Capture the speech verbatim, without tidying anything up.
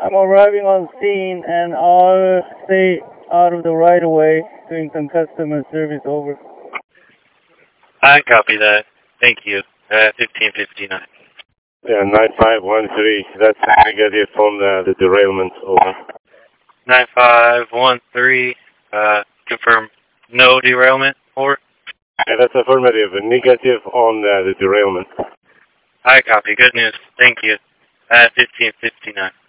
I'm arriving on scene and I'll stay out of the right of way doing some customer service. Over. I copy that. Thank you. Uh, fifteen fifty-nine. Yeah, nine five one three. That's negative on the, the derailment. Over. nine five one three. Uh, confirm no derailment. Over. Yeah, that's affirmative. Negative on the, the derailment. I copy. Good news. Thank you. Uh, fifteen fifty-nine.